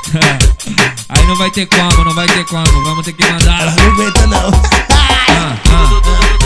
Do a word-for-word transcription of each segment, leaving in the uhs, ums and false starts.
Aí não vai ter como, não vai ter como, vamos ter que mandar. Ela não aguenta não. Ah, ah.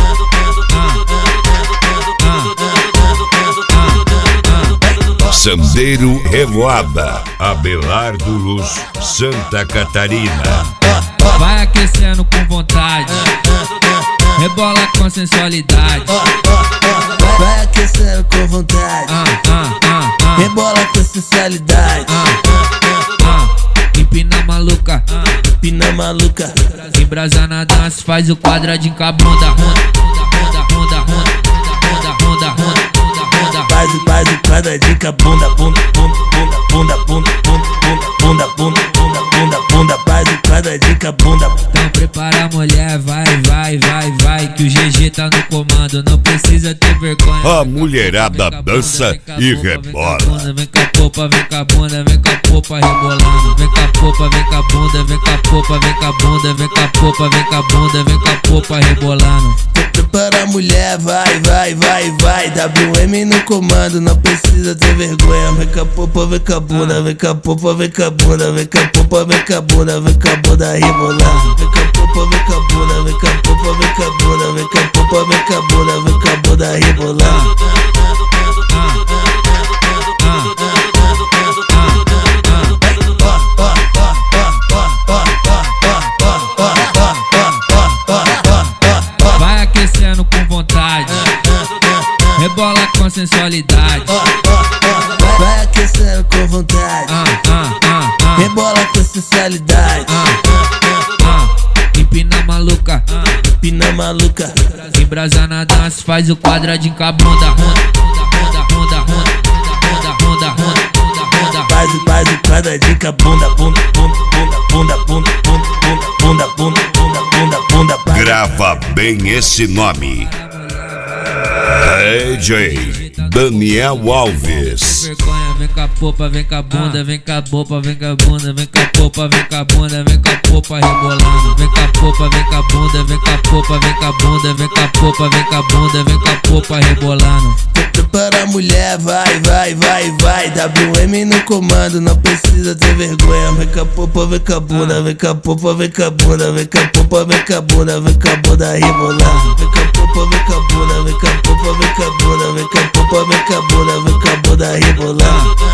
Sandeiro Revoada, Abelardo Luz, Santa Catarina. Vai aquecendo com vontade, rebola com sensualidade. Vai aquecendo com vontade, Ah, ah, ah, ah. rebola com sensualidade. Ah, ah. Empina maluca, Pina maluca, embrasa na dança, faz o quadradinho com a bunda. Ronda, ronda, ronda, ronda, ronda, ronda, ronda, ronda. faz o faz o quadradinho com a bunda, bunda, bunda, bunda, bunda, bunda, bunda, bunda, bunda, bunda, bunda, faz o quadradinho com a bunda. Então prepara a mulher, vai, vai, vai, vai, que o G G tá no comando, não precisa ter vergonha. A mulherada dança e rebola. Vem com a popa, vem com a bunda, vem com a popa rebolando. Vem com a popa, vem com a bunda, vem com a popa, vem com a bunda, vem com a popa, vem com a bunda, vem com a popa rebolando. Prepara a mulher, vai, vai, vai, vai, W M no comando, não precisa ter vergonha. Vem com a popa, vem com a bunda, vem com a popa, vem com a bunda, vem com a popa, vem com a bunda, vem com a bunda rebolando. Vem com a popa, vem com a bunda, vem com a popa, vem com a bunda, vem com a popa, vem com a bunda, vem com a bunda rebolando. Vai aquecendo com vontade, rebola com sensualidade. Vai aquecendo com vontade, Ah, ah, ah, ah. rebola com sensualidade. Ah, ah. Empina maluca, Pina maluca, embrasa na dança, faz o quadradinho com a bunda. Ronda, ronda, ronda, ronda, ronda, ronda, ronda, ronda. faz o faz o quadradinho com a bunda, bunda, bunda, bunda, bunda, bunda, bunda, bunda, bunda, bunda, bunda, bunda. Grava bem esse nome. D J Daniel Alves. Vergonha, vem com a popa, vem com a bunda, vem com a popa, vem com a bunda, vem com a popa, vem com a bunda, vem com a popa rebolando. Vem com a popa, vem com a bunda, vem com a popa, vem com a bunda, vem com a popa, vem com a bunda, vem com a popa rebolando. Prepara a mulher, vai, vai, vai, vai, W M no comando, não precisa ter vergonha. Vem com a popa, vem com a bunda, vem com a popa, vem com a bunda, vem com a popa, vem com a bunda, vem com a bunda rebolando. Vem com a popa, vem com a bunda, vem com a popa, vem com a bunda, vem com a popa, vem com a bunda, vem com a bunda rebolando.